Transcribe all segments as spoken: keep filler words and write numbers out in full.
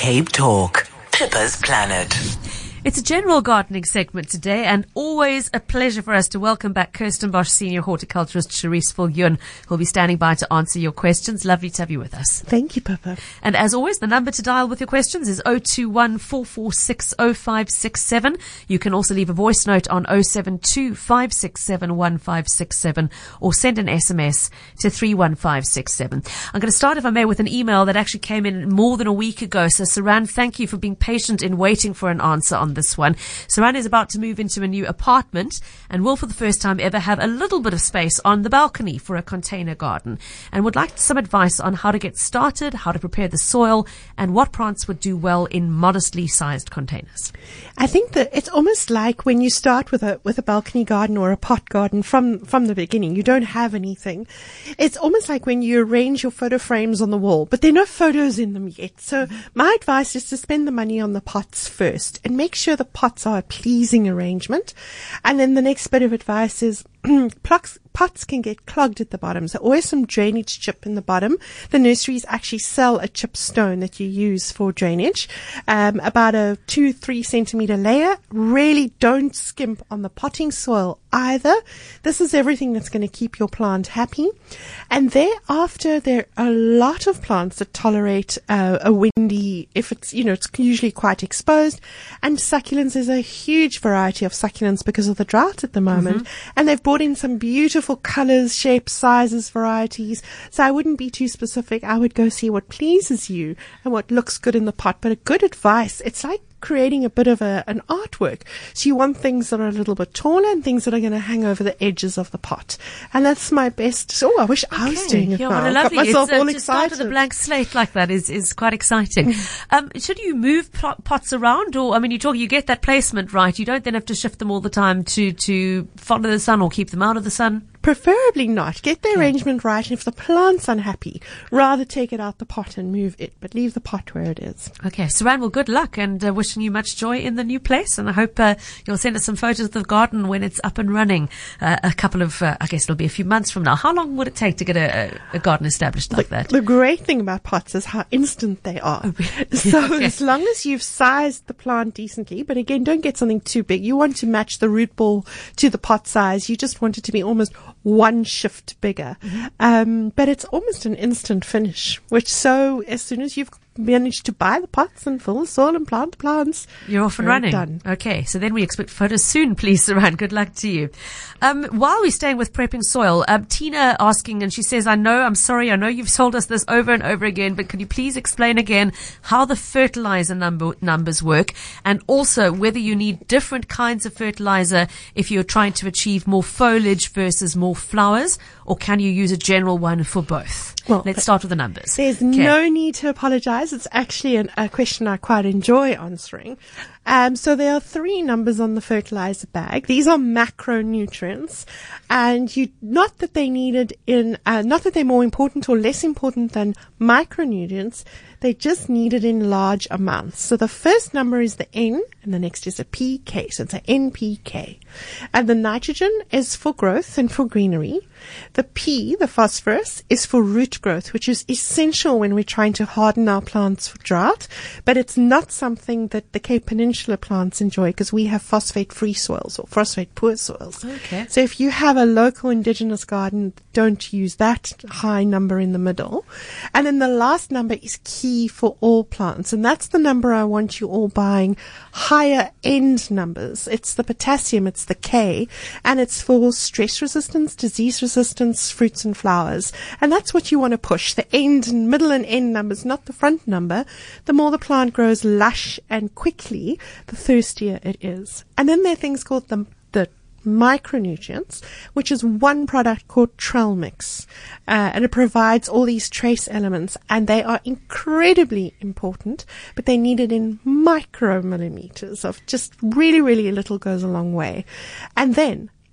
Cape Talk, Pippa's Planet. It's a general gardening segment today, and always a pleasure for us to welcome back Kirsten Bosch, Senior Horticulturist Charisse Viljoen, who'll be standing by to answer your questions. Lovely to have you with us. Thank you, Pippa. And as always, the number to dial with your questions is zero two one, four four six, zero five six seven. You can also leave a voice note on zero seven two, five six seven, one five six seven or send an S M S to three one five six seven. I'm going to start, if I may, with an email that actually came in more than a week ago. So, Saran, thank you for being patient in waiting for an answer on this one. Saran is about to move into a new apartment and will for the first time ever have a little bit of space on the balcony for a container garden, and would like some advice on how to get started, how to prepare the soil, and what plants would do well in modestly sized containers. I think that it's almost like when you start with a with a balcony garden or a pot garden from from the beginning, you don't have anything. It's almost like when you arrange your photo frames on the wall, but there are no photos in them yet. So my advice is to spend the money on the pots first and make sure the pots are a pleasing arrangement. And then the next bit of advice is pots, pots can get clogged at the bottom, so always some drainage chip in the bottom. The nurseries actually sell a chip stone that you use for drainage, um, about a two, three centimeter layer. Really don't skimp on the potting soil either. This is everything that's going to keep your plant happy. And thereafter, there are a lot of plants that tolerate uh, a windy, if it's, you know, it's usually quite exposed. And succulents, there's a huge variety of succulents because of the drought at the moment. Mm-hmm. And they've brought in some beautiful colors, shapes, sizes, varieties. So I wouldn't be too specific. I would go see what pleases you and what looks good in the pot. But a good advice, it's like creating a bit of a, an artwork. So you want things that are a little bit taller and things that are going to hang over the edges of the pot. And that's my best. Oh, I wish okay. I was doing it yeah, now. What a lovely. Got myself it's, uh, all to excited. Start with a blank slate like that is, is quite exciting. um, should you move pot, pots around, or, I mean, you talk, you get that placement right. You don't then have to shift them all the time to, to follow the sun or keep them out of the sun? Preferably not. Get the arrangement right, and if the plant's unhappy, rather take it out the pot and move it, but leave the pot where it is. Okay, Saran, well, good luck, and uh, wishing you much joy in the new place, and I hope uh, you'll send us some photos of the garden when it's up and running uh, a couple of, uh, I guess it'll be a few months from now. How long would it take to get a, a, a garden established like the, that? The great thing about pots is how instant they are. Oh, really? So okay. As long as you've sized the plant decently, but again, don't get something too big. You want to match the root ball to the pot size. You just want it to be almost one shift bigger. Mm-hmm. Um, but it's almost an instant finish, which so as soon as you've managed to buy the pots and fill the soil and plant the plants, you're off and running. Done. Okay, so then we expect photos soon, please, Saran. Good luck to you. Um, while we're staying with prepping soil, um, Tina asking, and she says, I know, I'm sorry, I know you've told us this over and over again, but can you please explain again how the fertilizer number numbers work, and also whether you need different kinds of fertilizer if you're trying to achieve more foliage versus more flowers, or can you use a general one for both? Well, let's start with the numbers. There's okay. no need to apologize. It's actually an, a question I quite enjoy answering. Um, so there are three numbers on the fertilizer bag. These are macronutrients, and you, not that they needed in, uh, not that they're more important or less important than micronutrients. They just needed in large amounts. So the first number is the N, and the next is a P K. So it's an N P K. And the nitrogen is for growth and for greenery. The P, the phosphorus, is for root growth, which is essential when we're trying to harden our plants for drought. But it's not something that the Cape Peninsula plants enjoy, because we have phosphate-free soils or phosphate-poor soils. Okay. So if you have a local indigenous garden, don't use that high number in the middle. And then the last number is key for all plants, and that's the number I want you all buying, higher end numbers. It's the potassium, it's the K, and it's for stress resistance, disease resistance, fruits and flowers. And that's what you want to push, the end and middle and end numbers, not the front number. The more the plant grows lush and quickly, the thirstier it is. And then there are things called the, the micronutrients, which is one product called Trailmix, uh, and it provides all these trace elements, and they are incredibly important, but they need it in micromillimeters of just really, really little goes a long way. And then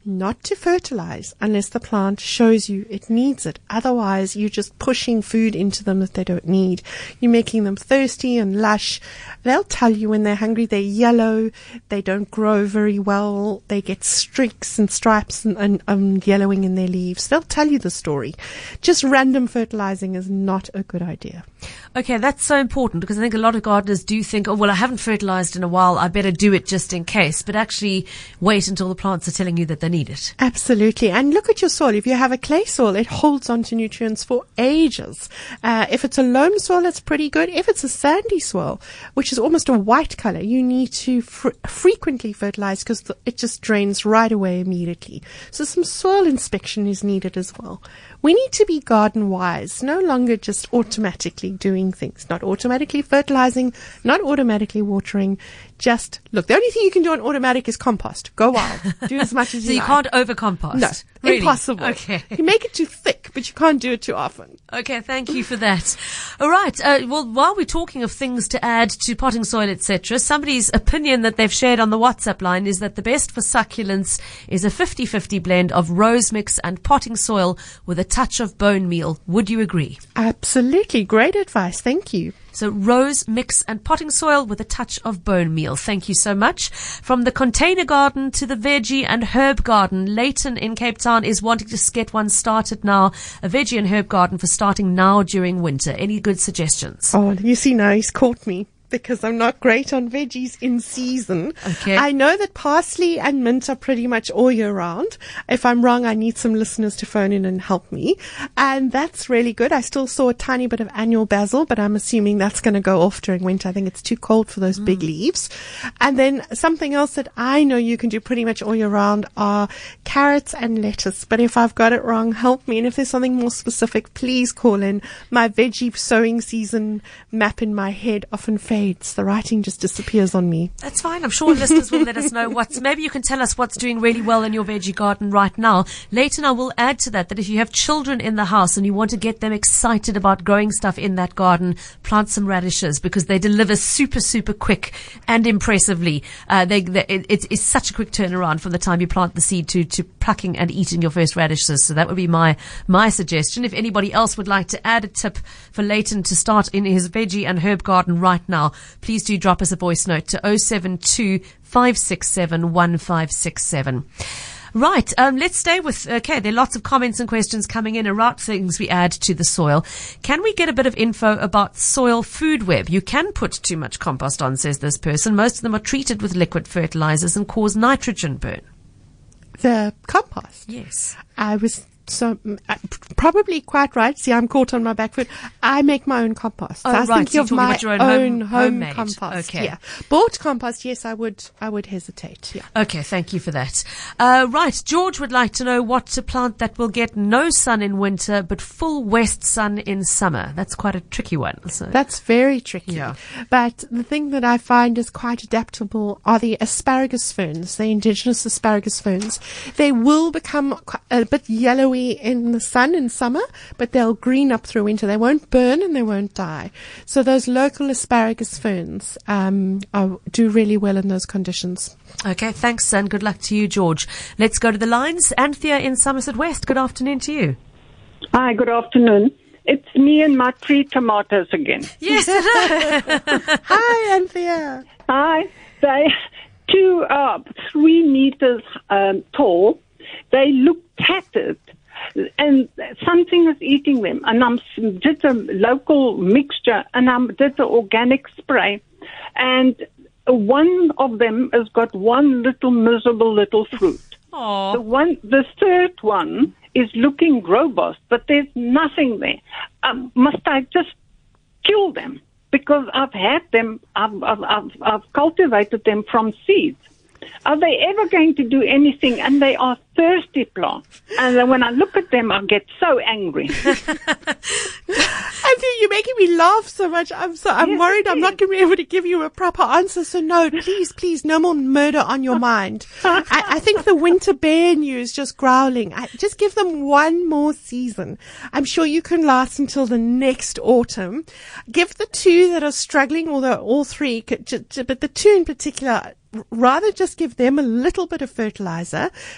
not to fertilize unless the plant shows you it needs it. Otherwise, you're just pushing food into them that they don't need. You're making them thirsty and lush. They'll tell you when they're hungry. They're yellow. They don't grow very well. They get streaks and stripes and, and um, yellowing in their leaves. They'll tell you the story. Just random fertilizing is not a good idea. Okay, that's so important because I think a lot of gardeners do think, oh, well, I haven't fertilized in a while. I better do it just in case. But actually wait until the plants are telling you that they need it. Absolutely. And look at your soil. If you have a clay soil, it holds onto nutrients for ages. Uh, if it's a loam soil, it's pretty good. If it's a sandy soil, which is almost a white color, you need to fr- frequently fertilize because th- it just drains right away immediately. So some soil inspection is needed as well. We need to be garden wise, no longer just automatically doing things, not automatically fertilizing, not automatically watering. Just look, the only thing you can do on automatic is compost. Go wild. Do as much as so you you like. can't over compost? No, really? Impossible. Okay. You make it too thick, but you can't do it too often. Okay, thank you for that. All right. Uh, well, while we're talking of things to add to potting soil, et cetera, somebody's opinion that they've shared on the WhatsApp line is that the best for succulents is a fifty-fifty blend of rose mix and potting soil with a touch of bone meal. Would you agree? Absolutely. Great advice. Thank you. So rose mix and potting soil with a touch of bone meal. Thank you so much. From the container garden to the veggie and herb garden, Leighton in Cape Town is wanting to get one started now. A veggie and herb garden for starting now during winter. Any good suggestions? Oh, you see now he's caught me. Because I'm not great on veggies in season. Okay. I know that parsley and mint are pretty much all year round. If I'm wrong, I need some listeners to phone in and help me. And that's really good. I still saw a tiny bit of annual basil, but I'm assuming that's going to go off during winter. I think it's too cold for those mm. big leaves. And then something else that I know you can do pretty much all year round are carrots and lettuce. But if I've got it wrong, help me. And if there's something more specific, please call in. My veggie sowing season map in my head often fails. The writing just disappears on me. That's fine. I'm sure listeners will let us know what's, maybe you can tell us what's doing really well in your veggie garden right now. Later, I will add to that that if you have children in the house and you want to get them excited about growing stuff in that garden, plant some radishes because they deliver super, super quick and impressively. Uh, they, they it, it's, it's such a quick turnaround from the time you plant the seed to, to plucking and eating your first radishes. So that would be my, my suggestion. If anybody else would like to add a tip for Leighton to start in his veggie and herb garden right now, please do drop us a voice note to oh seven two, five six seven, one five six seven. Right, um, let's stay with, okay, there are lots of comments and questions coming in about things we add to the soil. Can we get a bit of info about soil food web? You can put too much compost on, says this person. Most of them are treated with liquid fertilizers and cause nitrogen burn. The compost? Yes. I was... So, uh, probably quite right. See, I'm caught on my back foot. I make my own compost. Oh, I was right. thinking So of you're my about your own, own home, home homemade. compost. Okay. Yeah. Bought compost, yes, I would, I would hesitate. Yeah. Okay, thank you for that. Uh, right, George would like to know what to plant that will get no sun in winter, but full west sun in summer. That's quite a tricky one. So. That's very tricky. Yeah. But the thing that I find is quite adaptable are the asparagus ferns, the indigenous asparagus ferns. They will become a bit yellowy in the sun in summer, but they'll green up through winter. They won't burn and they won't die. So those local asparagus ferns um, are, do really well in those conditions. Okay, thanks, and good luck to you, George. Let's go to the lines. Anthea in Somerset West, good afternoon to you. Hi, good afternoon. It's me and my tree tomatoes again. Yes. Hi, Anthea. Hi. They two, uh, three meters um, tall. They look tattered. And something is eating them. And I did a local mixture and I did the organic spray. And one of them has got one little miserable little fruit. Aww. The one, the third one is looking robust, but there's nothing there. Um, must I just kill them? Because I've had them, I've, I've, I've, I've cultivated them from seeds. Are they ever going to do anything? And they are thirsty plants. And then when I look at them, I get so angry. Anthea, you're making me laugh so much. I'm so I'm Yes, worried it I'm is. not going to be able to give you a proper answer. So no, please, please, no more murder on your mind. I, I think the winter bear in you is just growling. I, just give them one more season. I'm sure you can last until the next autumn. Give the two that are struggling, although all three, could, j- j- but the two in particular, rather just give them a little bit of fertilizer. Don't give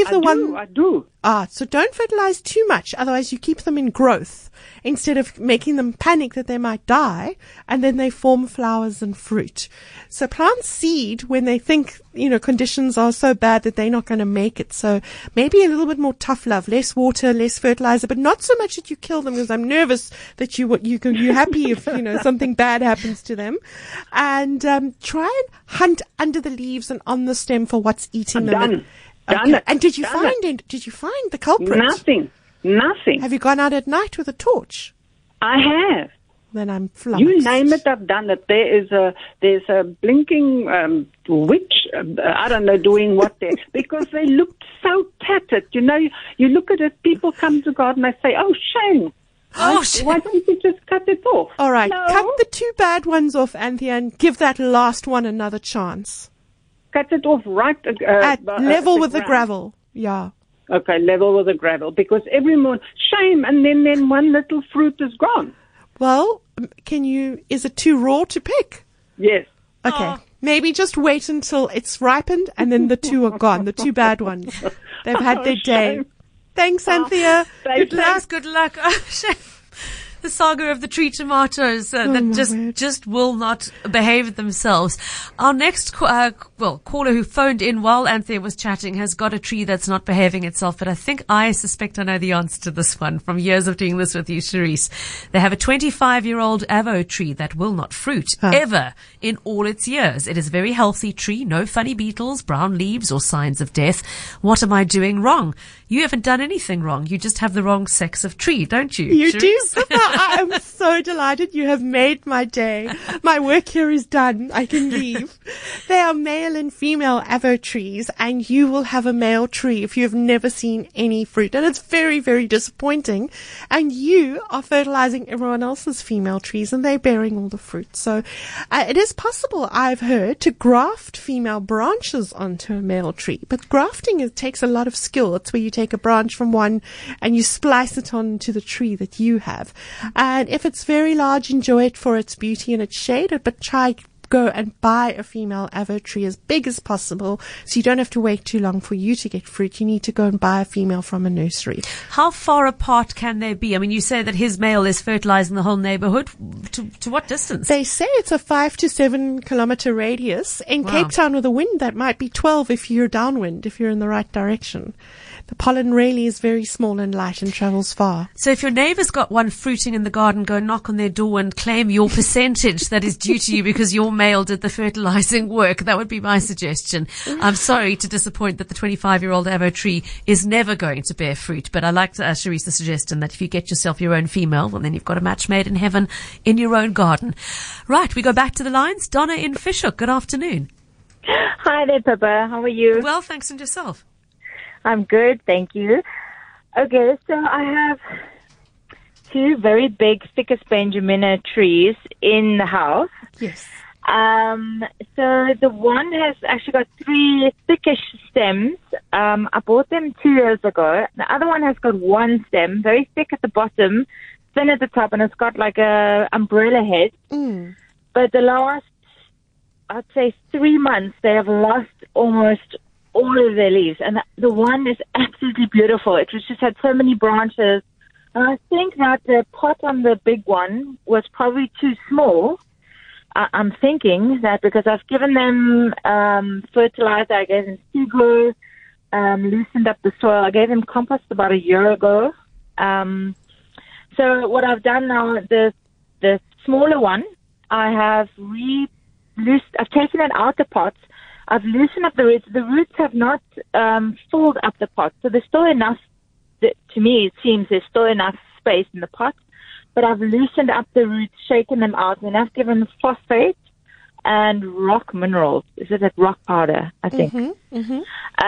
if I the do, one I do. Ah, so don't fertilize too much, otherwise you keep them in growth instead of making them panic that they might die, and then they form flowers and fruit. So plant seed when they think, you know, conditions are so bad that they're not going to make it. So maybe a little bit more tough love, less water, less fertilizer, but not so much that you kill them, because I'm nervous that you, you, you're happy if, you know, something bad happens to them. And, um, try and hunt under the leaves and on the stem for what's eating I'm them. done. Done Okay. it. And did you Done find it? Did you find the culprit? Nothing. Nothing. Have you gone out at night with a torch? I have. Then I'm flummoxed. You name it, I've done it. There is a there's a blinking um, witch. Uh, I don't know doing what there because they looked so tattered. You know, you, you look at it. People come to God and they say, "Oh, shame." Oh, Why, shame. why don't you just cut it off? All right, No. cut the two bad ones off, Anthea, and give that last one another chance. Cut it off right uh, At uh, level the with the ground. gravel. Yeah. Okay, level with the gravel. Because every morning, shame, and then, then one little fruit is gone. Well, um, can you, is it too raw to pick? Yes. Okay. Oh. Maybe just wait until it's ripened and then the two are gone, the two bad ones. They've had Oh, their day. shame. Thanks, Anthea. Thank Good luck, good luck. Oh, Chef. The saga of the tree tomatoes uh, Oh, that my just word. just will not behave themselves. Our next ca- uh, well caller who phoned in while Anthea was chatting has got a tree that's not behaving itself, but I think I suspect I know the answer to this one from years of doing this with you, Charisse. They have a twenty-five-year-old avo tree that will not fruit ever in all its years. It is a very healthy tree, no funny beetles, brown leaves, or signs of death. What am I doing wrong? You haven't done anything wrong. You just have the wrong sex of tree, don't you? You do. Charisse? I am so delighted. You have made my day. My work here is done. I can leave. They are male and female avo trees, and you will have a male tree if you have never seen any fruit. And it's very, very disappointing. And you are fertilizing everyone else's female trees, and they're bearing all the fruit. So uh, it is possible, I've heard, to graft female branches onto a male tree. But grafting, it takes a lot of skill. It's where you take a branch from one and you splice it onto the tree that you have. And if it's very large, enjoy it for its beauty and its shade, but try go and buy a female avo tree as big as possible so you don't have to wait too long for you to get fruit. You need to go and buy a female from a nursery. How far apart can they be? I mean, you say that his male is fertilizing the whole neighborhood. To, to what distance? They say it's a five to seven kilometer radius. In Wow. Cape Town with a wind, that might be twelve if you're downwind, if you're in the right direction. The pollen really is very small and light and travels far. So if your neighbour's got one fruiting in the garden, go knock on their door and claim your percentage that is due to you because your male did the fertilizing work. That would be my suggestion. I'm sorry to disappoint that the twenty-five-year-old avo tree is never going to bear fruit, but I like to, uh, Charissa's suggestion that if you get yourself your own female, well, then you've got a match made in heaven in your own garden. Right, we go back to the lines. Donna in Fishhook, good afternoon. Hi there, Pippa. How are you? Well, thanks, and yourself. I'm good, thank you. Okay, so I have two very big Ficus benjamina trees in the house. Yes. Um, so the one has actually got three thickish stems. Um, I bought them two years ago. The other one has got one stem, very thick at the bottom, thin at the top, and it's got like a umbrella head. Mm. But the last, I'd say three months, they have lost almost all of their leaves. And the, the one is absolutely beautiful. It was just had so many branches. And I think that the pot on the big one was probably too small. I, I'm thinking that because I've given them um, fertilizer, I gave them Seaglow, um, loosened up the soil. I gave them compost about a year ago. Um, so what I've done now, the the smaller one, I have re loosed, I've taken it out the pots. I've loosened up the roots. The roots have not um, filled up the pot, so there's still enough. To me, it seems there's still enough space in the pot, but I've loosened up the roots, shaken them out, and I've given phosphate and rock minerals. Is it at rock powder? I think. Mm-hmm, mm-hmm.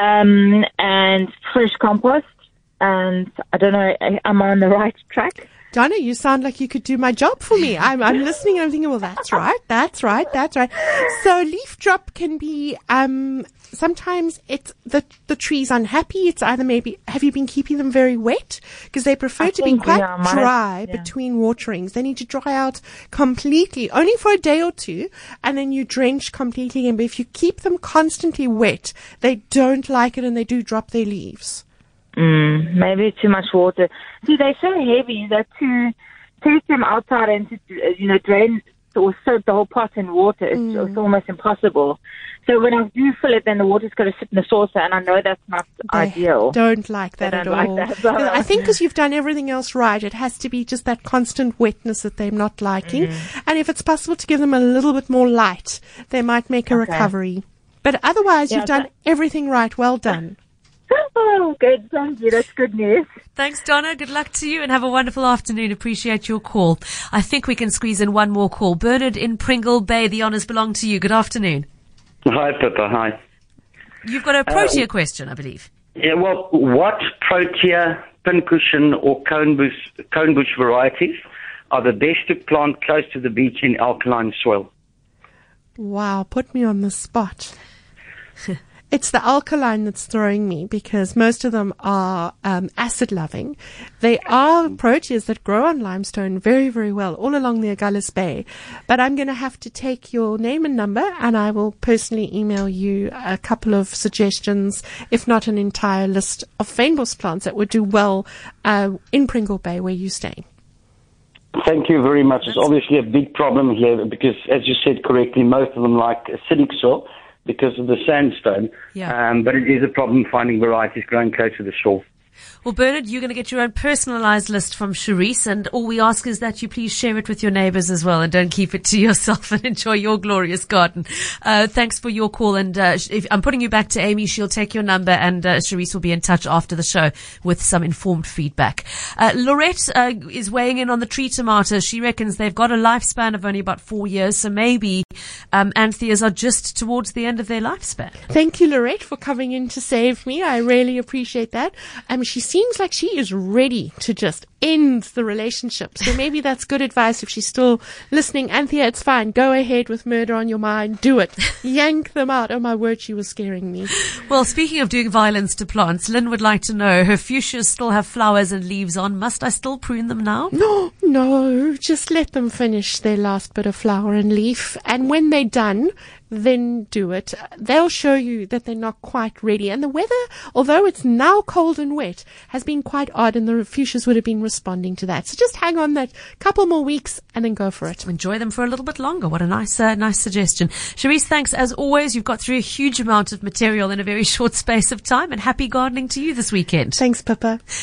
Um, and fresh compost. And I don't know, I'm on the right track. Donna, you sound like you could do my job for me. I'm, I'm listening and I'm thinking, well, that's right, that's right, that's right. So leaf drop can be, um, sometimes it's the, the tree's unhappy. It's either maybe, have you been keeping them very wet? Because they prefer I to be think, quite yeah, my- dry yeah. between waterings. They need to dry out completely, only for a day or two, and then you drench completely again. But if you keep them constantly wet, they don't like it and they do drop their leaves. Mm, maybe too much water. See, they're so heavy that to take them outside and to, uh, you know, drain or soak the whole pot in water, it's, Mm. it's almost impossible. So when I do fill it, then the water's got to sit in the saucer, and I know that's not They ideal. don't like that They at don't like all. that, so- I think because you've done everything else right, it has to be just that constant wetness that they're not liking. Mm-hmm. And if it's possible to give them a little bit more light, they might make a Okay. recovery. But otherwise, Yeah, you've done but- everything right. Well done. Oh, good. Thank you. That's good news. Thanks, Donna. Good luck to you and have a wonderful afternoon. Appreciate your call. I think we can squeeze in one more call. Bernard in Pringle Bay, the honours belong to you. Good afternoon. Hi, Pippa. Hi. You've got a Protea question, I believe. Yeah, well, what Protea, pincushion, or conebush, conebush varieties are the best to plant close to the beach in alkaline soil? Wow, put me on the spot. It's the alkaline that's throwing me because most of them are um, acid loving. They are proteas that grow on limestone very, very well all along the Agulhas Bay. But I'm going to have to take your name and number and I will personally email you a couple of suggestions, if not an entire list of fynbos plants that would do well uh, in Pringle Bay where you stay. Thank you very much. It's obviously a big problem here because, as you said correctly, most of them like acidic soil because of the sandstone. Yeah. Um, but it is a problem finding varieties growing close to the shore. Well, Bernard, you're going to get your own personalised list from Charisse, and all we ask is that you please share it with your neighbours as well, and don't keep it to yourself and enjoy your glorious garden. Uh, thanks for your call, and uh, if, I'm putting you back to Amy. She'll take your number, and uh, Charisse will be in touch after the show with some informed feedback. Uh, Lorette uh, is weighing in on the tree tomatoes. She reckons they've got a lifespan of only about four years, so maybe um, Antheas are just towards the end of their lifespan. Thank you, Lorette, for coming in to save me. I really appreciate that. Um, she seems like she is ready to just end the relationship. So maybe that's good advice if she's still listening. Anthea, it's fine. Go ahead with murder on your mind. Do it. Yank them out. Oh, my word, she was scaring me. Well, speaking of doing violence to plants, Lynn would like to know, her fuchsias still have flowers and leaves on. Must I still prune them now? No, no, just let them finish their last bit of flower and leaf. And when they're done, then do it. They'll show you that they're not quite ready. And the weather, although it's now cold and wet, has been quite odd, and the fuchsias would have been responding to that. So just hang on that couple more weeks and then go for it. Enjoy them for a little bit longer. What a nice, uh, nice suggestion. Charisse, thanks as always. You've got through a huge amount of material in a very short space of time, and happy gardening to you this weekend. Thanks, Pippa.